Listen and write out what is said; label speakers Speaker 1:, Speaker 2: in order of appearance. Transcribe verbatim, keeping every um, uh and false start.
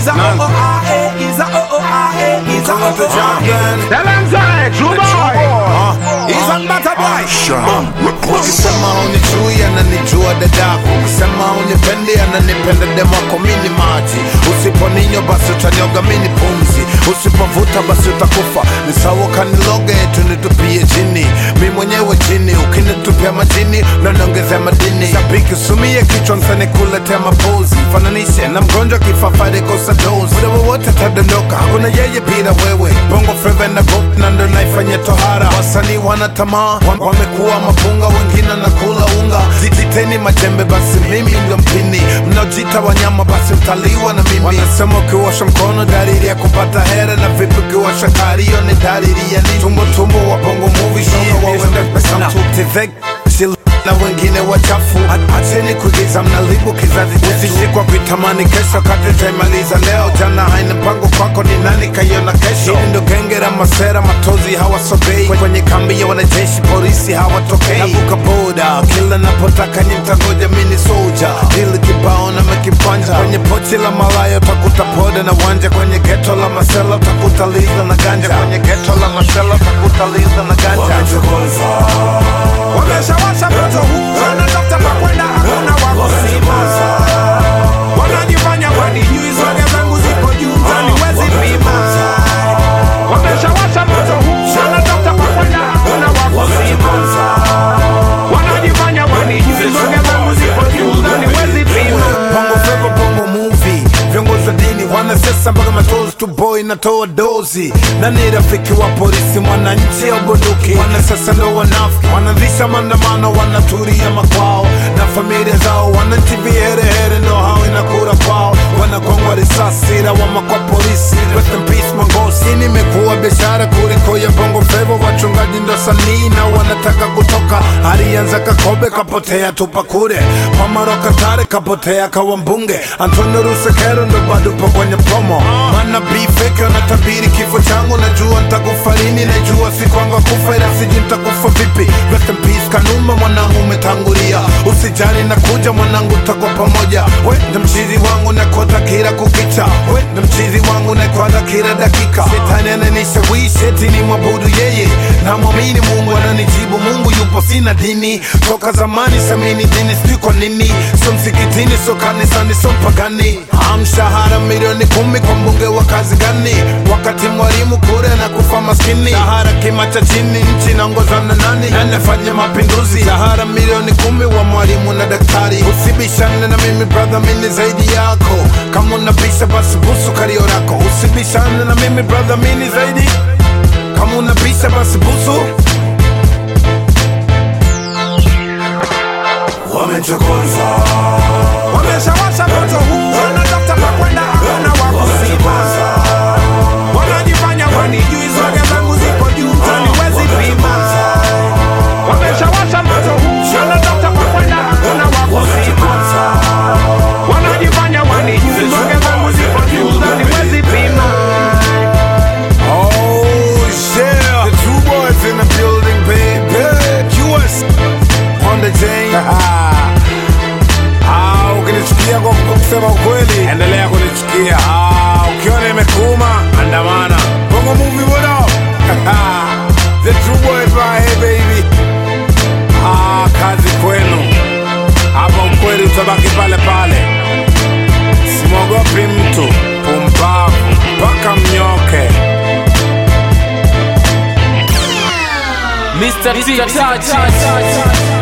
Speaker 1: He's a oh oh ah eh, he's a oh oh ah eh, he's a oh oh ah eh.
Speaker 2: Tell him say, true boy.
Speaker 1: He's a better boy.
Speaker 3: Ukisema unijui ananijua dadako, ukisema unipendi ananipenda demako, mini maji. Usiponinywa basi utanioga mini pumzi, usipovuta basi utakufa. Ni sawa kaniloge tunitupie jini, mi mwenyewe jini. Ukinitupia majini unaniongezea madini. Shabiki sumie kichwa msani kuletea mapozi, fananishe na mgonjwa kifafari kosa dozi. Muda wowote tadondoka, hakuna yeye bila wewe. Bongo Flava na gold na ndo naifanya tohara. Wasanii wana tamaa, wamekuwa mapunga, wengine na kula unga. Zititeni majembe basi mimi ndo mpini, mnaojita wanyama basi mtaliwa na mimi. Wanasema ukiwasha mkono dalili ya kupata hera, na vipi ukiwasha kario ni dalili ya nini? Tumbo tumbo wa bongo movie shoga wawenda pesa mtuti na wengine wachafu. Acheni kuigiza mnalibu kizazi chetu. Usishikwa kuitamani kesho kati taimaliza leo. Jana haina mpango kwako ni nani kaiona kesho. Hili ndo genge la masera matozi hawasogei, kwenye kambi ya wanajeshi polisi hawatokei. Navuka boda kila napotaka ni mtangoja mini soja. Hili kibao na mekipanja, kwenye pochi la malaya utakuta poda na wanja. Kwenye geto la masela utakuta liza na ganja. Kwenye geto la masela utakuta liza na ganja. Wamechokoza,
Speaker 1: wameshawasha moto huu, wanatafuta pa kwenda hakuna wakusima. Wanajifanya wanijui, swaga zangu zipo juu, haniwezi pima. Wameshawasha moto huu, wanatafuta pa kwenda hakuna wakusima. Wanajifanya wanijui, swaga zangu zipo juu, haniwezi pima.
Speaker 3: Bongo Flava, bongo movie, viongozi wa dini wanasesa mpaka matozi tu boy natoa dozi. Nani rafiki wa polisi, mwananchi au bunduki? Wanasesa ndo wanafiki, wanaanzisha maandamano, wanaturia makwao na familia zao. Wananchi viherehere ndo hao inakura kwao, wanakongwa risasi lawama kwa polisi. Rest in peace Mangosi, nimekuwa biashara kuliko ya Bongo Flava. Wachungaji ndo sanii na wanataka kutoka. Alianza Kakobe kapotea tupa kure, Pamaroka Tare kapotea kawa mbunge. Antonio Rusekero ndo bado po kwenye promo. Mana bifeke wanatabiri kifo changu, najua nitakufa lini, najua siku wangu kufa ila siji nitakufa vipi. Rest in peace Kanuma, mwanangu umetangulia. Usijali na kuja mwanangu, takwa pamoja. We ndo mchizi wangu na kota kila kukicha, we ndo mchizi wangu na kota kila dakika. Shetani ananishawishi eti ni mwabudu yeye, na mwamini Mungu ananijibu. Mungu yupo, sina dini toka zamani, samini dini sijui kwa nini. So msikitini, so kanisani, so mpagani. Mshahara milioni kumi kwa mbunge wa kazi gani, wakati mwalimu kure na kufa maskini? Shahara kima cha chini, nchi naongozwa na nani? Anafanya mapinduzi. Shahara milioni kumi wa mwalimu na daktari. Usibishane na mimi brother, mimi zaidi yako. Kama unabisha basi busu kario lako. Usibishane na mimi brother, mimi zaidi. Kama unabisha basi busu. Wamechokoza,
Speaker 1: wameshawasha moto huu, wanatafuta pa kwenda hakuna wakusima. Wanajifanya wanijui, swaga zangu zipo juu, haniwezi pima. Wameshawasha moto huu, wanatafuta pa kwenda hakuna wakusima. Wanajifanya wanijui, swaga zangu zipo juu, haniwezi pima.
Speaker 3: Oh yeah, the two boys in the building baby. Q S on the J. Ah, ukinichukia kwa kusema ukweli, endelea kunichukia. Ah, ukiona imekuuma, andamana. Bongo movie what up? The true boys right here baby. Ah, kazi kwenu. Hapa ukweli utabaki pale pale. Simogopi mtu, pumbavu, mpaka mnyoke.
Speaker 4: Mister T Touch.